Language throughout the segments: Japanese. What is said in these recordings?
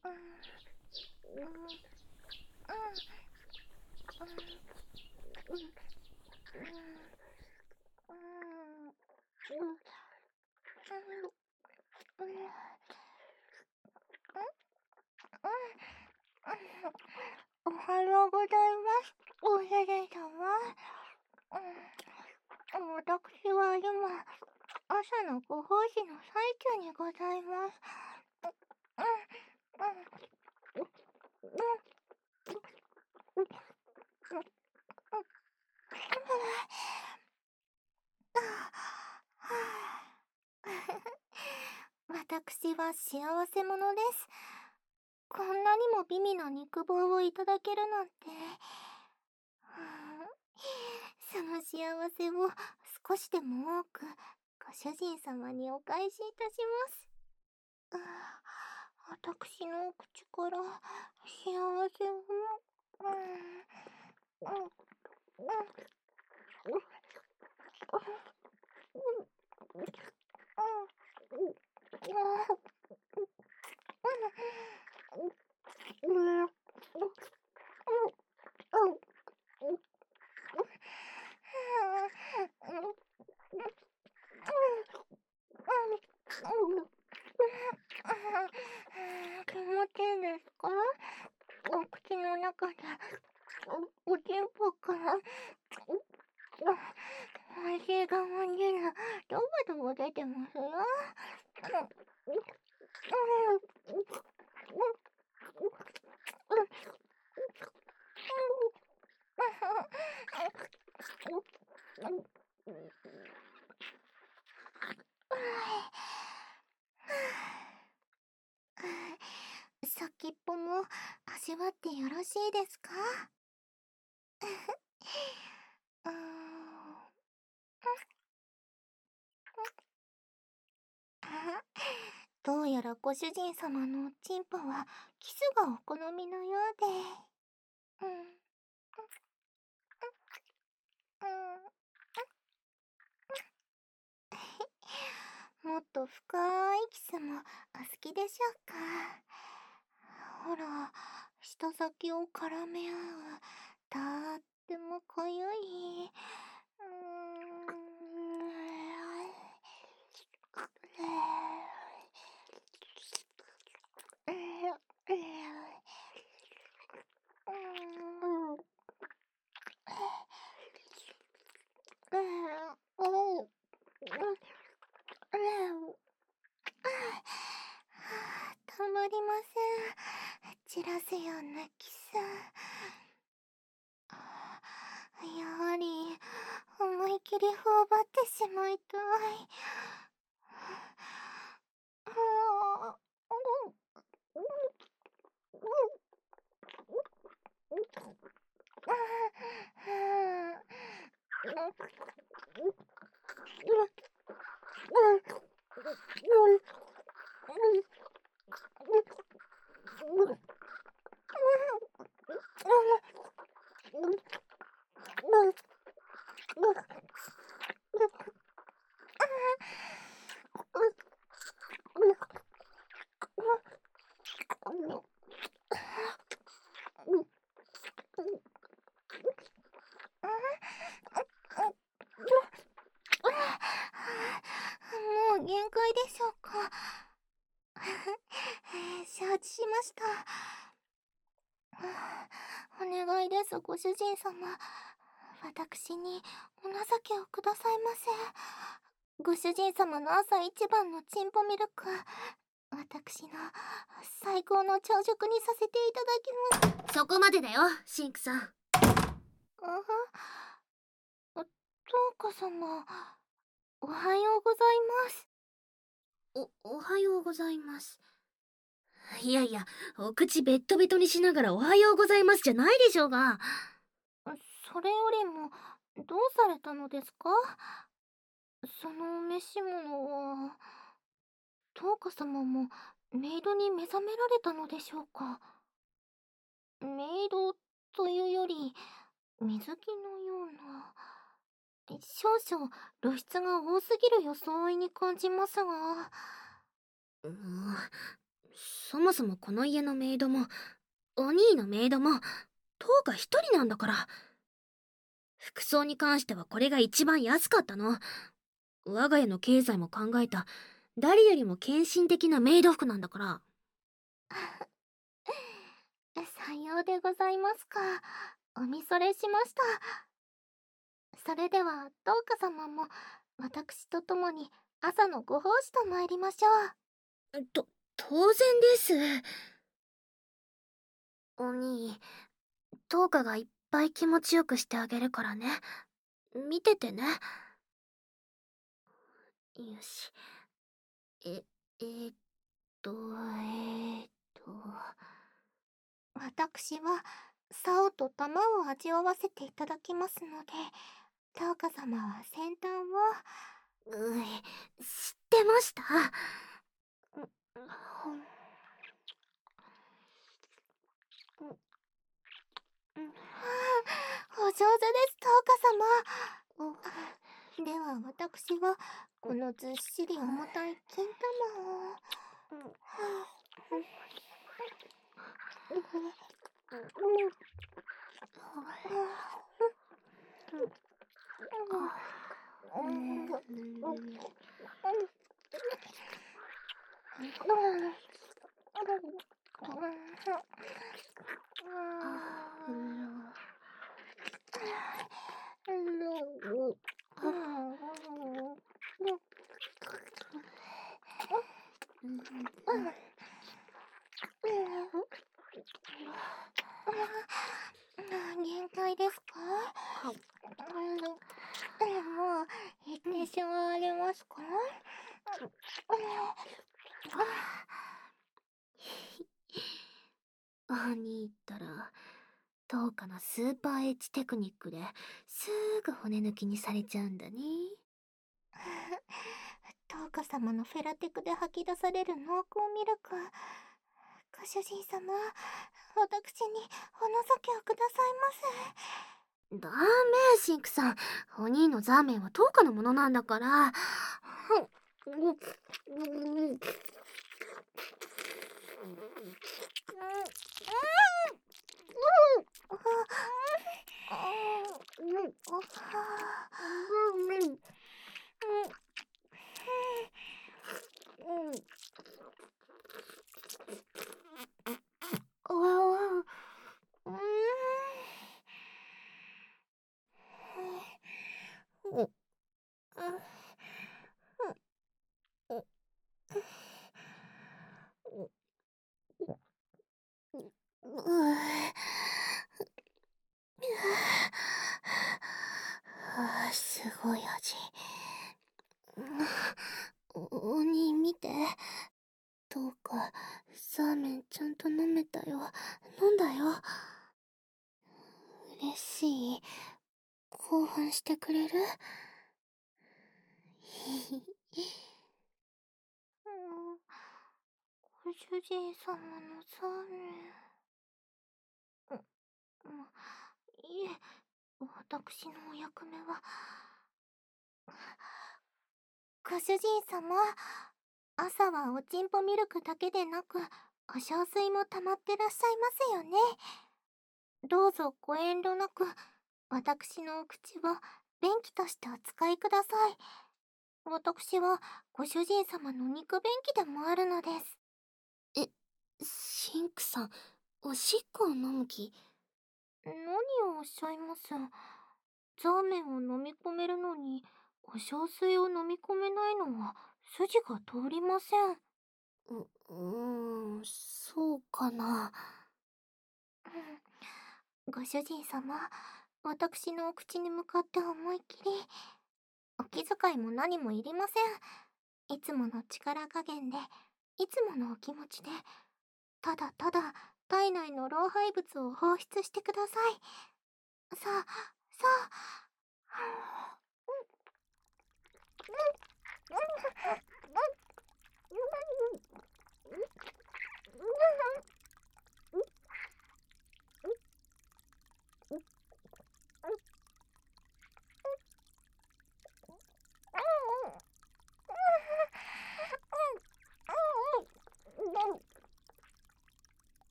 おはようございます、ご主人様。私は今、朝のご奉仕の最中にございます。私は幸せ者です。こんなにも美味な肉棒をいただけるなんて。その幸せを少しでも多くご主人様にお返しいたします。私の口から幸せを。気持ちいいですか？お口の中でおちんぽから美味しい我慢汁ドボドボ出てますよ。先っぽも味わってよろしいですか？どうやらご主人様のおちんぽはキスがお好みのようで。もっと深いキスもお好きでしょうか？ほら、舌先を絡め合うとっても濃ゆい。たまりません。散らすようなキス。やはり思い切り頬張ってしまいたい。もう限界でしょうか？承知しました。お願いです、ご主人様。私にお情けをくださいませ。ご主人様の朝一番のチンポミルク、私の最高の朝食にさせていただきます。 そこまでだよ、シンクさん。 トウカ様、おはようございます。 おはようございます。いやいや、お口ベットベトにしながらおはようございますじゃないでしょうが。 それよりも、どうされたのですか？そのお召し物は。トウカ様もメイドに目覚められたのでしょうか？メイドというより、水着のような。少々露出が多すぎる装いに感じますが。 そもそもこの家のメイドも、お兄のメイドも、10日一人なんだから。服装に関してはこれが一番安かったの。我が家の経済も考えた、誰よりも献身的なメイド服なんだから。 さようでございますか。おみそれしました。それではどうか様も私と共に朝のご奉仕と参りましょう。 当然です。お兄、10日がいっぱい気持ちよくしてあげるからね。見ててね。よし。え、えーっと、えーっと。 私は竿と玉を味わわせていただきますので、どうか様は先端を。 知ってました。 お上手です、どうか様。では私はこのずっしり重たい金玉を。限界ですか？もう行ってしまわれますか？ 兄ったら、10日のスーパーエッジテクニックですぐ骨抜きにされちゃうんだね。 トーカ様のフェラテクで吐き出される濃厚ミルク。ご主人様、私にお情けをくださいませ。 ダメ、シンクさん。お兄のザーメンは10日のものなんだから。すごい味。お兄見て。どうか、ザーメンちゃんと飲めたよ。飲んだよ。嬉しい。興奮してくれる？ ご主人様のザーメン。いえ、私のお役目は。ご主人様、朝はおちんぽミルクだけでなく、お小水も溜まってらっしゃいますよね。どうぞご遠慮なく、私のお口を便器としてお使いください。私はご主人様の肉便器でもあるのです。 シンクさん、おしっこを飲む気？ 何をおっしゃいます。ザーメンを飲み込めるのに、お小水を飲み込めないのは筋が通りません。 そうかな。 ご主人様、私のお口に向かって思いっきり。お気遣いも何もいりません。いつもの力加減で、いつものお気持ちで、ただただ体内の老廃物を放出してください。さあ、さあ。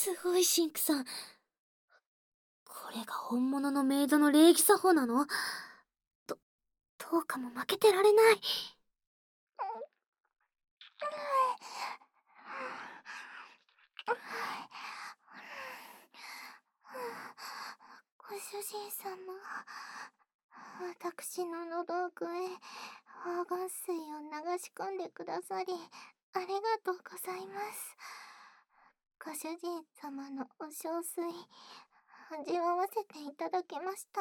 すごいシンクさん。これが本物のメイドの礼儀作法なの？どうかも負けてられない。 ご主人様、私の喉奥へ黄金水を流し込んでくださりありがとうございます。ご主人様のお小水味わわせていただきました。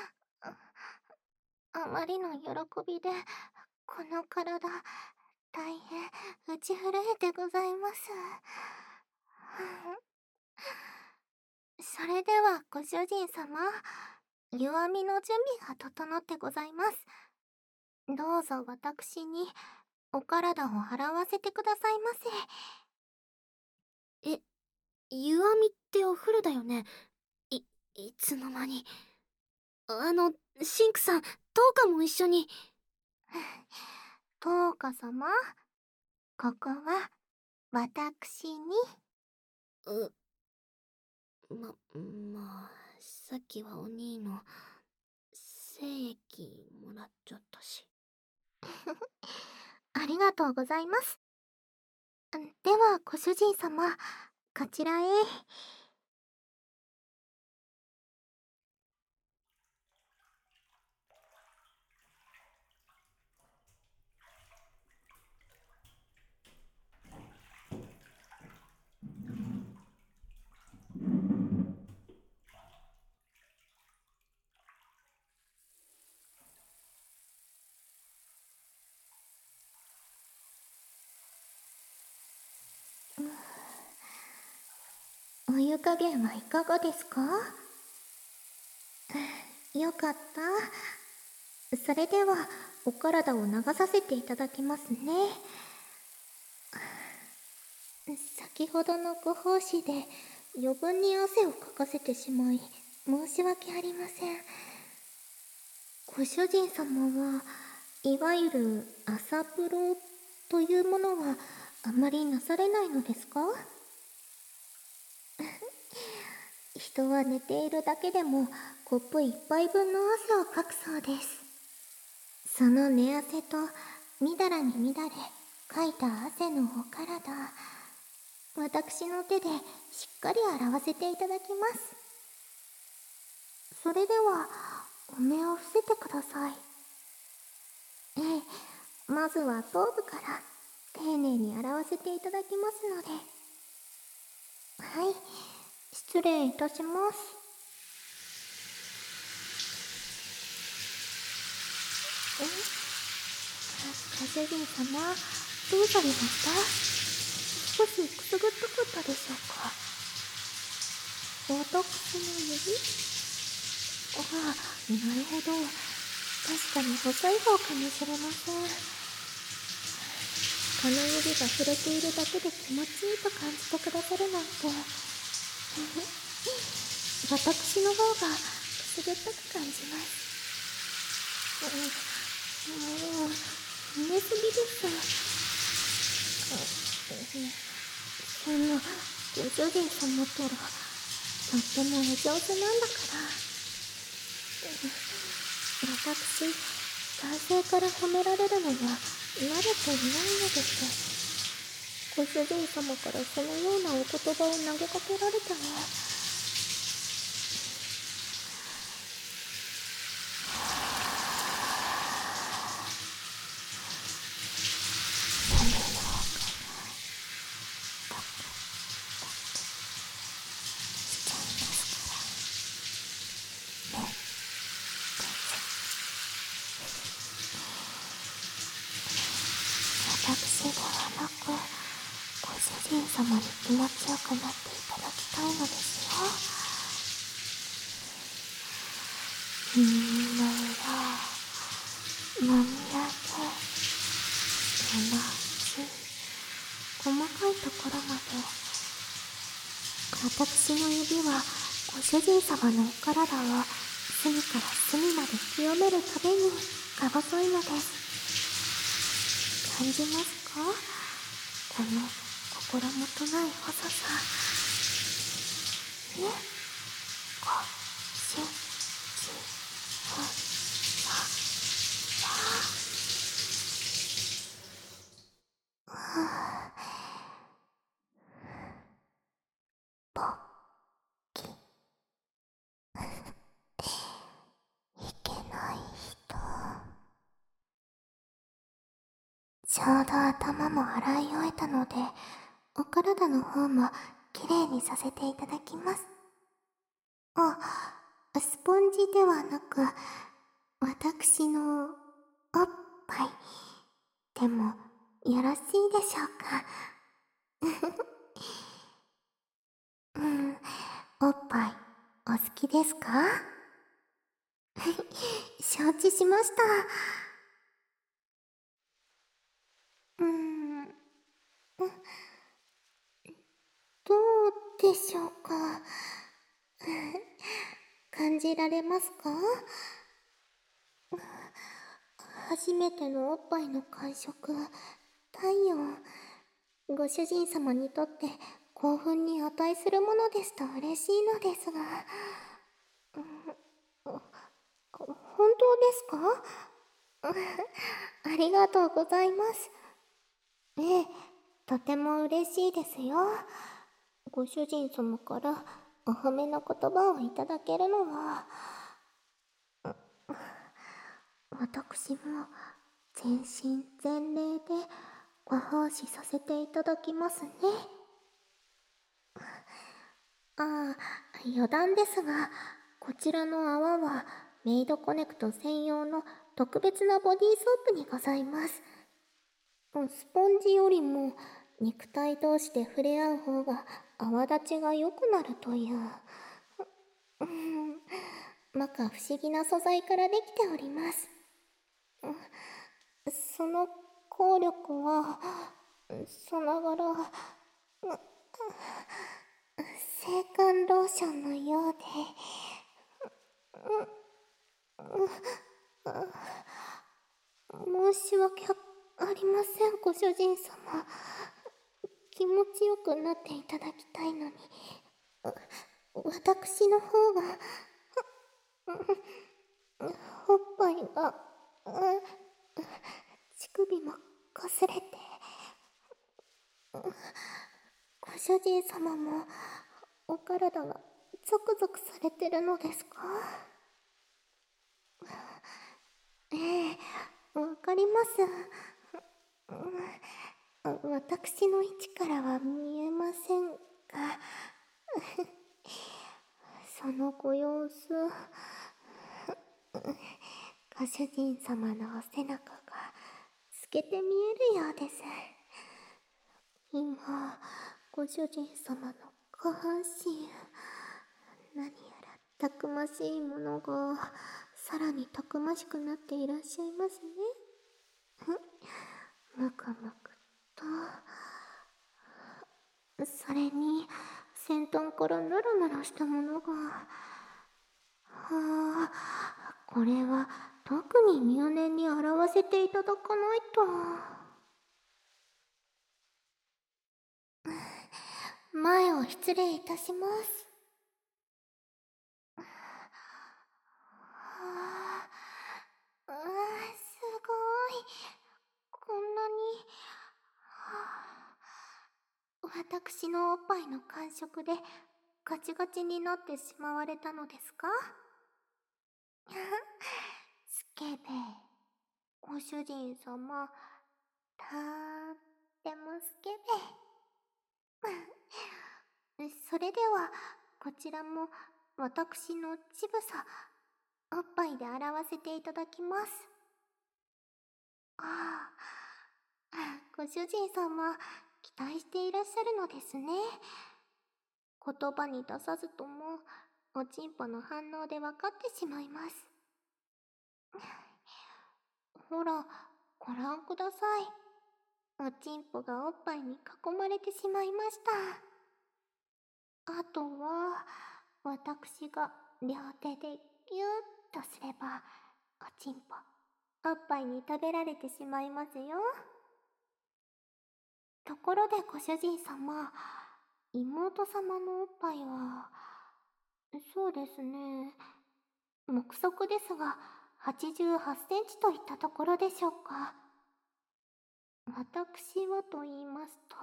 あまりの喜びでこの体大変打ち震えてございます。それではご主人様、湯あみの準備が整ってございます。どうぞ私にお体を洗わせてくださいませ。湯あみってお風呂だよね。いつの間に。シンクさん、トウカも一緒に。 トウカ様、ここは私に。 まあ、さっきはお兄の精液もらっちゃったし。 ありがとうございます。ではご主人様、こちらへ。お湯加減はいかがですか？よかった。それではお体を流させていただきますね。先ほどのご奉仕で余分に汗をかかせてしまい申し訳ありません。ご主人様はいわゆる朝風呂というものはあまりなされないのですか？人は寝ているだけでもコップ一杯分の汗をかくそうです。その寝汗とみだらにみだれかいた汗のお体、私の手でしっかり洗わせていただきます。それではお目を伏せてください。ええ、まずは頭部から丁寧に洗わせていただきますので。はい、失礼いたします。ご主人様、どうされました？少しくすぐったかったでしょうか？私の指？ああ、なるほど。確かに細い方かもしれません。この指が触れているだけで気持ちいいと感じてくださるなんて。私の方がくすぐったく感じます。もう、褒めすぎです。そんな、ご主人様ったら、とってもお上手なんだから。私、男性から褒められるのは慣れていないのです。ご主人様からそのようなお言葉を投げかけられても。私ではなく、ご主人様に気持ちよくなっていただきたいのですよ。耳の裏、もみあげ、鼻口、細かいところまで。私の指はご主人様のお体を隅から隅まで清めるためにか細いのです。感じますか？この心もとない細さ。 ね。ご主人ポッキ、いけない人。ちょうど頭も洗い終えたので、お体の方もきれいにさせていただきます。あ、スポンジではなく、私のおっぱいでもよろしいでしょうか。おっぱいお好きですか？承知しました。どうでしょうか。感じられますか？初めてのおっぱいの感触、体温、ご主人様にとって興奮に値するものですと嬉しいのですが、本当ですか？ありがとうございます。ええ、とても嬉しいですよ。ご主人様からお褒めの言葉をいただけるのは、私も全身全霊でご奉仕させていただきますね。ああ、余談ですが、こちらの泡はメイドコネクト専用の特別なボディーソープにございます。スポンジよりも肉体同士で触れ合う方が泡立ちが良くなるという、摩訶不思議な素材からできております。その効力は、さながら、制汗ローションのようで、申し訳ありません、ご主人様。気持ちよくなっていただきたいのに、私の方が、おっぱいが、乳首もこすれて、ご主人様もお体がゾクゾクされてるのですか？ええ、わかります。私の位置からは見えませんが、そのご様子、ご主人様のお背中が透けて見えるようです。今、ご主人様の下半身、何やらたくましいものがさらにたくましくなっていらっしゃいますね。むくむくと、それに先端からヌルヌルしたものが、はあ、これは特に入念に洗わせていただかないと。前を失礼いたします。はあ、すごい。こんなに、私のおっぱいの感触でガチガチになってしまわれたのですか？スケベ、ご主人様、とってもスケベ。それでは、こちらも私の乳房、おっぱいで洗わせていただきます。ああ、ご主人様、期待していらっしゃるのですね。言葉に出さずとも、おちんぽの反応で分かってしまいます。ほら、ご覧ください。おちんぽがおっぱいに囲まれてしまいました。あとは、私が両手でギューッとすれば、おちんぽ、おっぱいに食べられてしまいますよ。ところでご主人様、妹様のおっぱいは、 そうですね。目測ですが、88センチといったところでしょうか。私はと言いますと、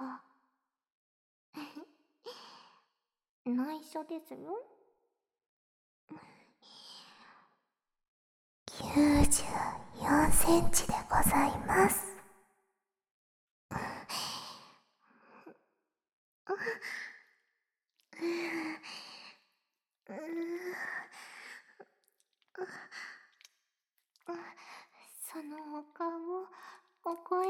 内緒ですよ。94センチでございます。そのお顔、お声、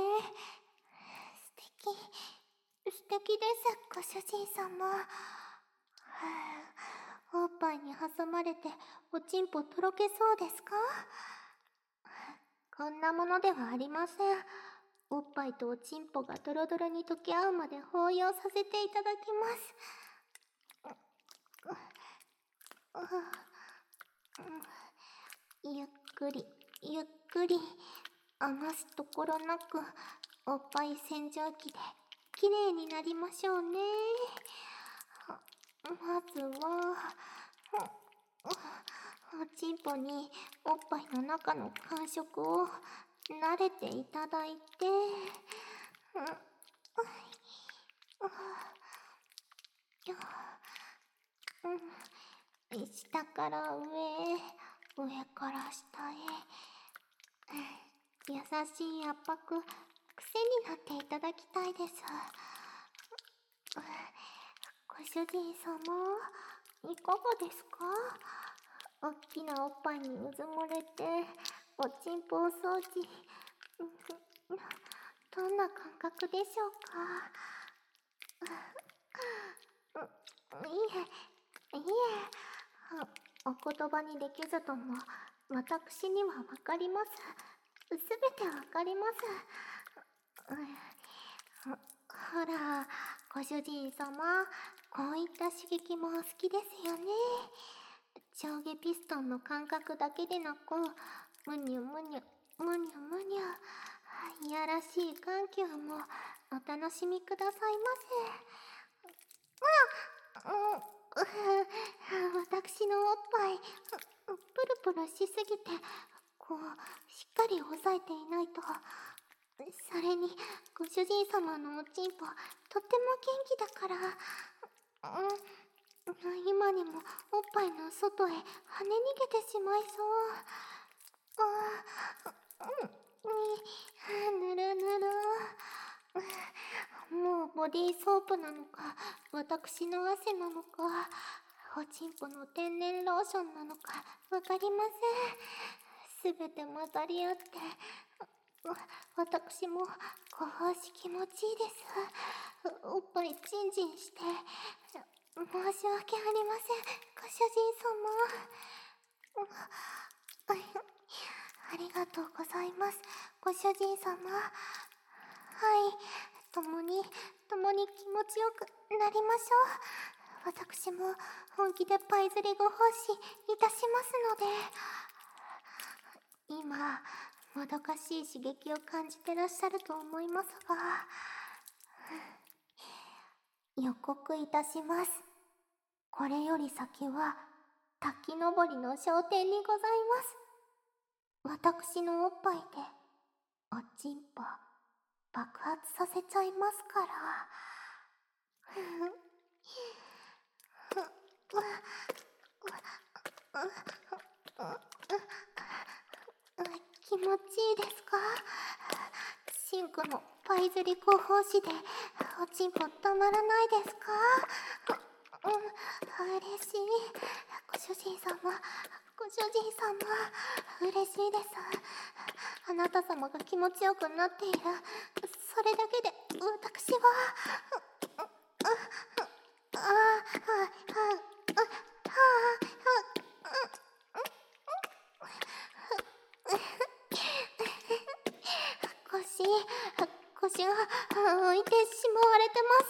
素敵です、ご主人様。おっぱいに挟まれておちんぽとろけそうですか？こんなものではありません。おっぱいとおちんぽがドロドロに溶け合うまで抱擁させていただきます。ゆっくり、ゆっくり、余すところなく、おっぱい洗浄機できれいになりましょうね。まずは、おちんぽにおっぱいの中の感触を慣れていただいて、下から上へ、上から下へ、優しい圧迫、癖になっていただきたいです。ご主人様、いかがですか？おっきなおっぱいにうずもれて、おちんぽお掃除、どんな感覚でしょうか？いえ、お言葉にできずとも、私にはわかります。すべてわかります。ほら、ご主人様、こういった刺激もお好きですよね。上下ピストンの感覚だけでなく、むにゅむにゅ、むにゅむにゅ、いやらしい緩急もお楽しみくださいませ。私のおっぱい、プルプルしすぎて、こう、しっかり押さえていないと。それに、ご主人様のおちんぽ、とっても元気だから、今にもおっぱいの外へ跳ね逃げてしまいそう。ぬるぬる。もうボディーソープなのか、私の汗なのか、おちんぽの天然ローションなのか、わかりません。すべて混ざり合って、私もご奉仕気持ちいいです。おっぱいチンチンして、申し訳ありません、ご主人様。ありがとうございます、ご主人様。はい、共に気持ちよくなりましょう。私も本気でパイ釣りご奉仕いたしますので。今、もどかしい刺激を感じてらっしゃると思いますが、予告いたします。これより先は滝登りの昇天にございます。私のおっぱいでおちんぽ爆発させちゃいますから。気持ちいいですか？シンクのパイ釣りご奉仕でおちんぽたまらないですか？嬉しい。ご主人様、ご主人様、嬉しいです。あなた様が気持ちよくなっている。それだけで私は、ああ、あ腰、腰が浮いてしまわれてます。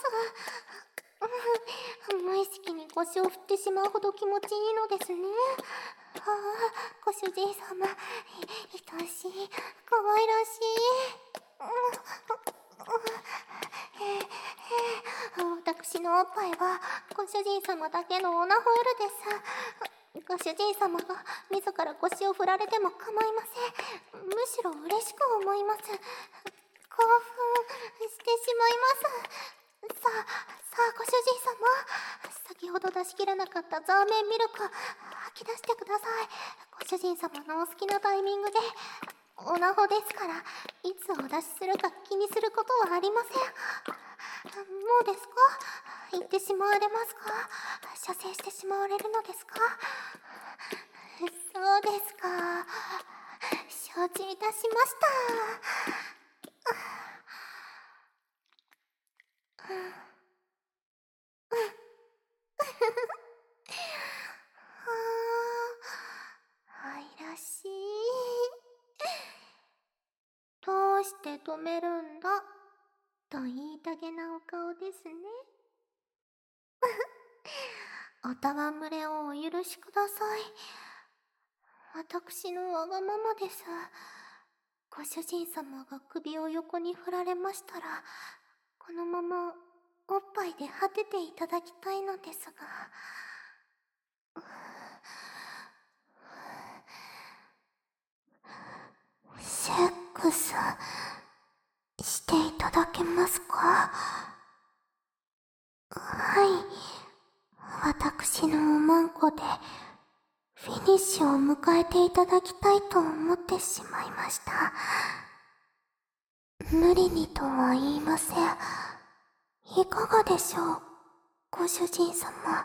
無意識に腰を振ってしまうほど気持ちいいのですね。ご主人様、愛しい、可愛らしい。 私のおっぱいはご主人様だけのオナホールです。ご主人様が自ら腰を振られても構いません。むしろ嬉しく思います。興奮してしまいます。さあご主人様、先ほど出し切らなかったザーメンミルク吐き出してください。ご主人様のお好きなタイミングで。オナホですから、いつお出しするか気にすることはありません。もうですか？言ってしまわれますか？射精してしまわれるのですか？そうですか。承知いたしました。愛らしい。どうして止めるんだと言いたげなお顔ですね。お戯れをお許しください。私のわがままです。ご主人様が首を横に振られましたら、このままおっぱいで果てていただきたいのですが。セックスしていただけますか？はい、私のおまんこでフィニッシュを迎えていただきたいと思ってしまいました。無理にとは言いません。いかがでしょう、ご主人様。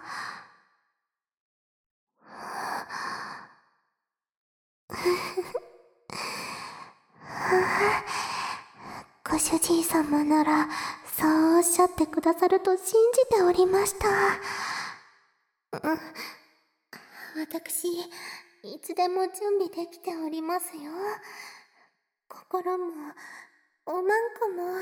ご主人様ならそうおっしゃってくださると信じておりました。私、いつでも準備できておりますよ。心もおまんこも。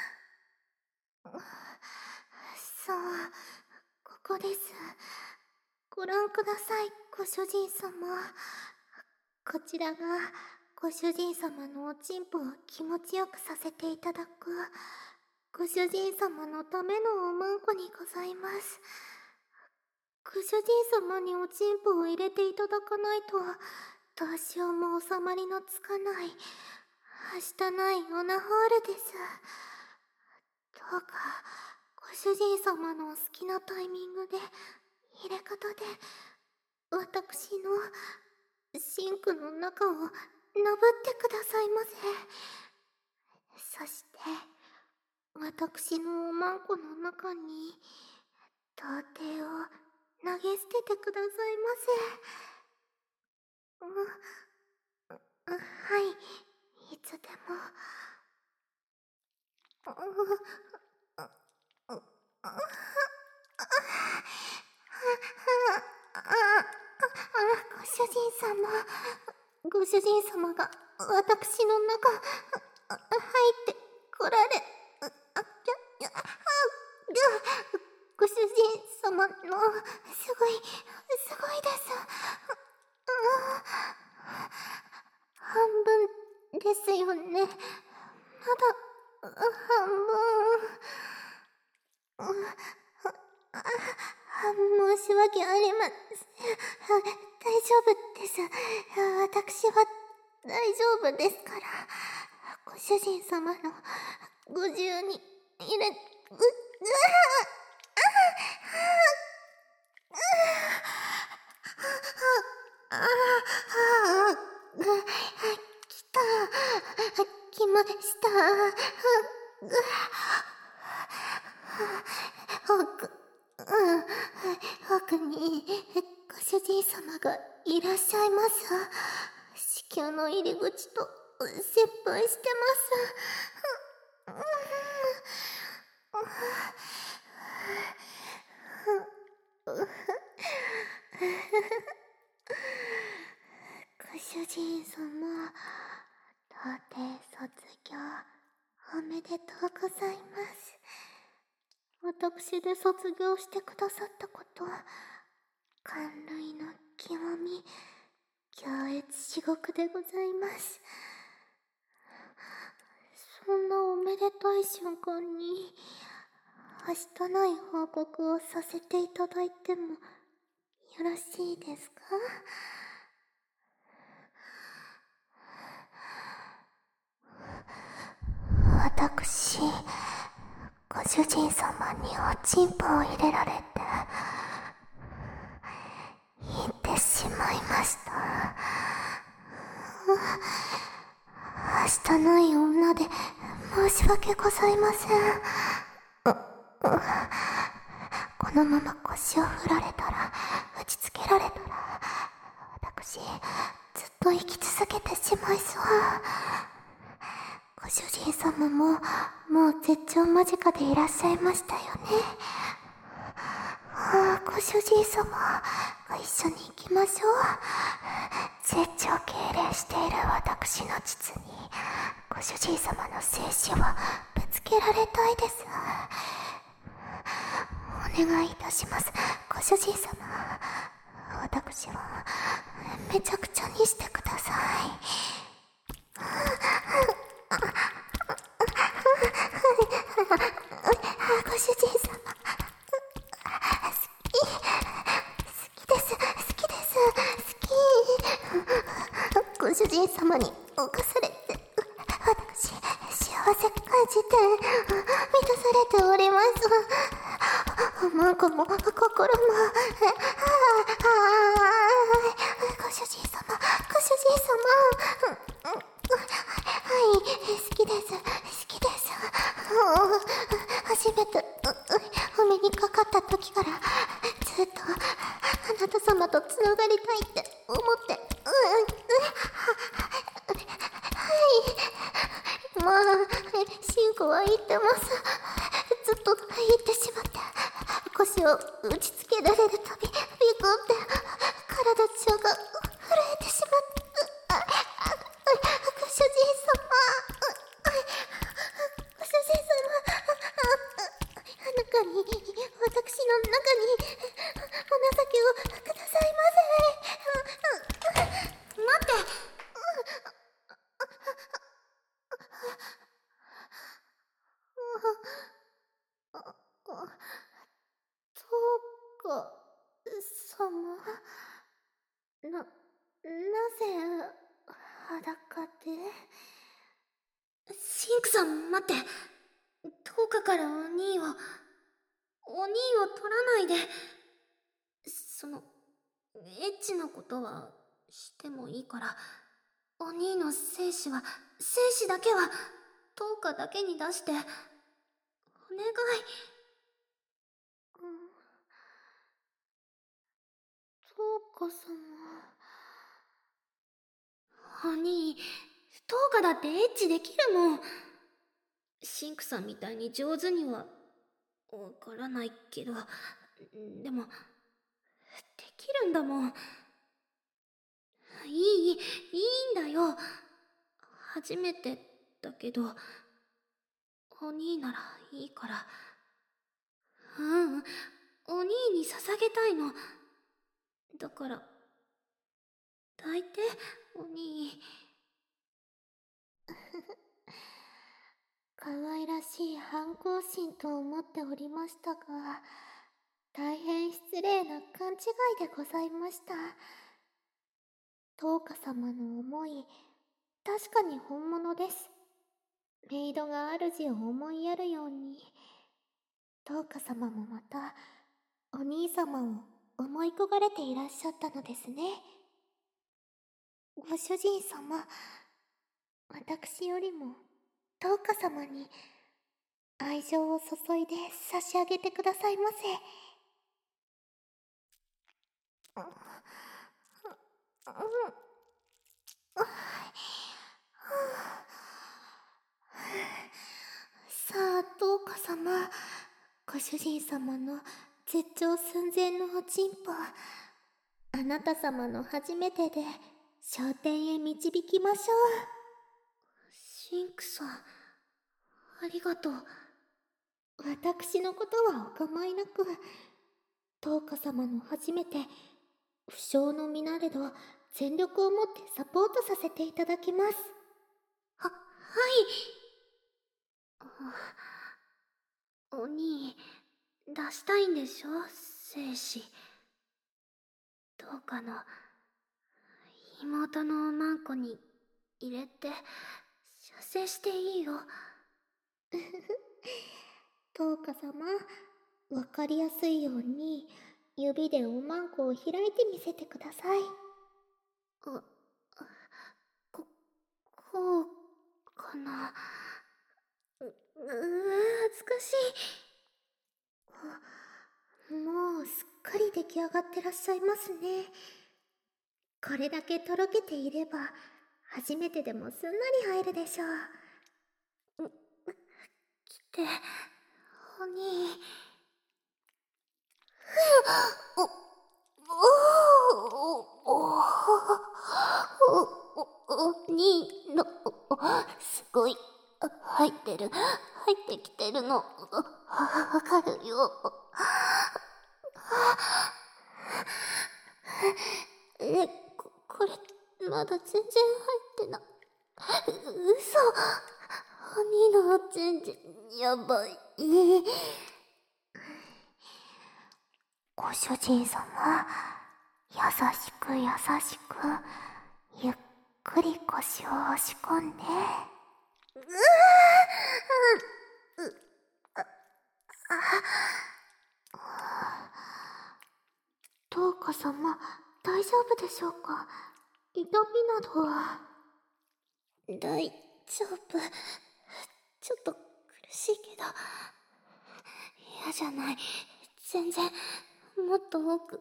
そう、ここです。ご覧ください、ご主人様。こちらがご主人様のおちんぽを気持ちよくさせていただくご主人様のためのおまんこにございます。ご主人様におちんぽを入れていただかないとどうしようも収まりのつかないはしたないオナホールです。どうかご主人様のお好きなタイミングで入れ方で私のシンクの中をなぶってくださいませ。そして私のおまんこの中に童貞を投げ捨ててくださいませ。はい、いつでも。ご主人様、ご主人様が私の中入ってこられ、ご主人様のすごいです。半分ですよね。まだ半分。申し訳ありません。大丈夫です。私は大丈夫ですから。ご主人様のご自由に入れ、来た。来ました。奥にご主人様がいらっしゃいます。子宮の入り口と接吻してます。ご主人様、童貞卒業おめでとうございます。私で卒業してくださったことは感涙の極み、恐悦至極でございます。 そんなおめでたい瞬間に、はしたない報告をさせていただいてもよろしいですか？私、ご主人様におちんぽを入れられて、言ってしまいました。はしたない女で申し訳ございません。このまま腰を振られたら、打ちつけられたら、私、ずっと生き続けてしまいそう。ご主人様も、もう絶頂間近でいらっしゃいましたよね。ご主人様、ご一緒に行きましょう。絶頂敬礼している私の膣に、ご主人様の精子をぶつけられたいです。お願いいたします、ご主人様。私をめちゃくちゃにしてください。ご主人様、好きです、好きです、好き。ご主人様に侵されて、私、幸せ感じて、満たされております。マコも心も、ご主人様、ご主人様。はい、好きです、好きです。初めてお目にかかった時からずっとあなた様とつながりたいって思って、まあ、進行は言ってます。ずっと言ってしまって、腰を打ちつけられるたび、ビクって体中が震えてしまって、ご主人様、ご主人様、中に、私の中に、お情けをくださいませ。 待って。 トウカ様、なぜ裸で？ シンクさん、待って。10日からお兄を取らないで。エッチなことはしてもいいから、お兄の精子だけは10日だけに出して。お願い。 トウカ様。 お兄、10日だってエッチできるもん。シンクさんみたいに上手にはわからないけど、でも、できるんだもん。いいんだよ。初めてだけど、お兄ならいいから。お兄に捧げたいの。だから、抱いて、お兄。 可愛らしい反抗心と思っておりましたが、大変失礼な勘違いでございました。トウカ様の思い、確かに本物です。メイドが主を思いやるように、トウカ様もまた、お兄様を思い焦がれていらっしゃったのですね。ご主人様、私よりも、トウカ様に、愛情を注いで差し上げてくださいませ。さあ、トウカ様、ご主人様の絶頂寸前のおちんぽ、あなた様の初めてで昇天へ導きましょう。 シンクさん、ありがとう。 私のことはお構いなく、トウカ様の初めて、不詳の身なれど全力をもってサポートさせていただきます。 はい。 お兄、出したいんでしょ精子。どうかの妹のおまんこに入れて射精していいよ。 トウカ様、わかりやすいように指でおまんこを開いてみせてください。 ここうかな。恥ずかしい。 もうすっかり出来上がってらっしゃいますね。これだけとろけていれば初めてでもすんなり入るでしょう。 来て、お兄。お兄の、すごい、入ってきてるの、わかるよ。これ、まだ全然入ってない。嘘。お兄の全然、やばい。 ご主人様、優しく優しく、ゆっくり腰を押し込んで。トウカ様、大丈夫でしょうか？痛みなどは。 大丈夫。ちょっと苦しいけど、嫌じゃない。全然、もっと奥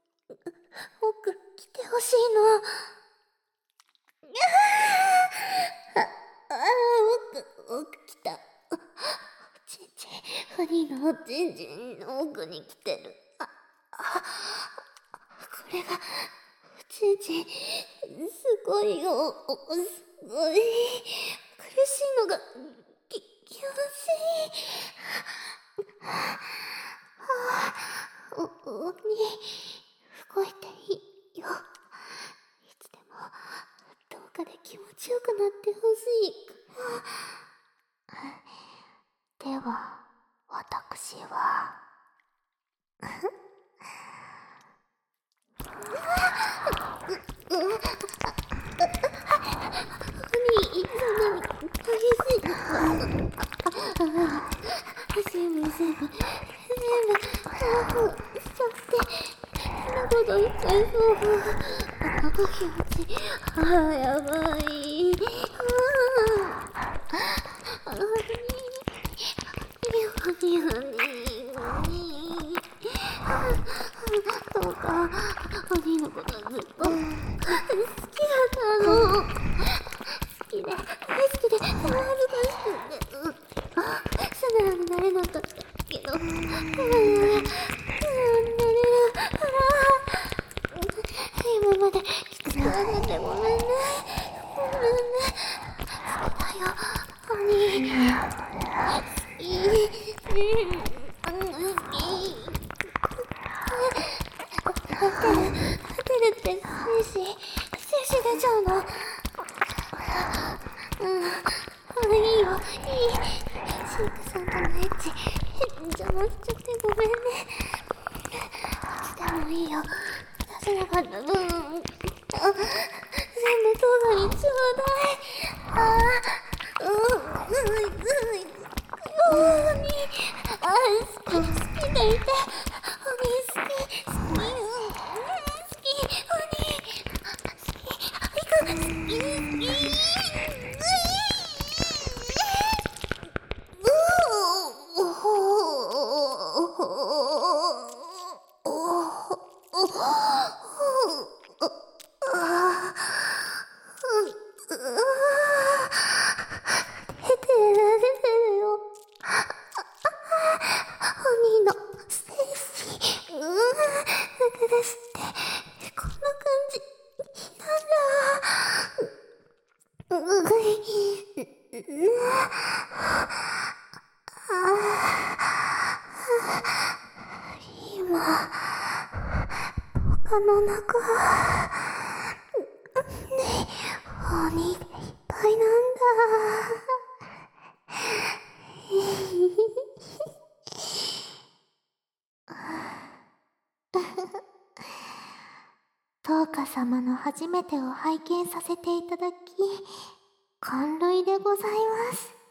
来てほしいの。奥来た。ちんちん、お兄のちんちんの奥に来てる。これが、ちんちん、すごいよ。すごい。苦しいのが、気持ちいい。お兄、動いていいよ。いつでも、どうかで気持ちよくなってほしい。 では、私は。 全部しちゃって、そんなこと言っちゃいそう。気持ちいい。やばい。そうか、お兄のことずっと好きだったの。好きで、大好きで、恥ずかしくて。素直になれなかったけど、なれる。今まできつくなってごめんね。好きだよ、お兄。好き。立てるって精子出ちゃうの。いいよ、いい。シンクさんとのエッチ邪魔しちゃってごめんね。いつでもいいよ。出せなかった分、全部父さんにちょうだい。好きでいて。お兄好き。お兄出てるよ。お兄の精子。抜け出して、こんな感じなんだ。今、他の中、鬼いっぱいなんだ。 花様の初めてを拝見させていただき、感涙でございます。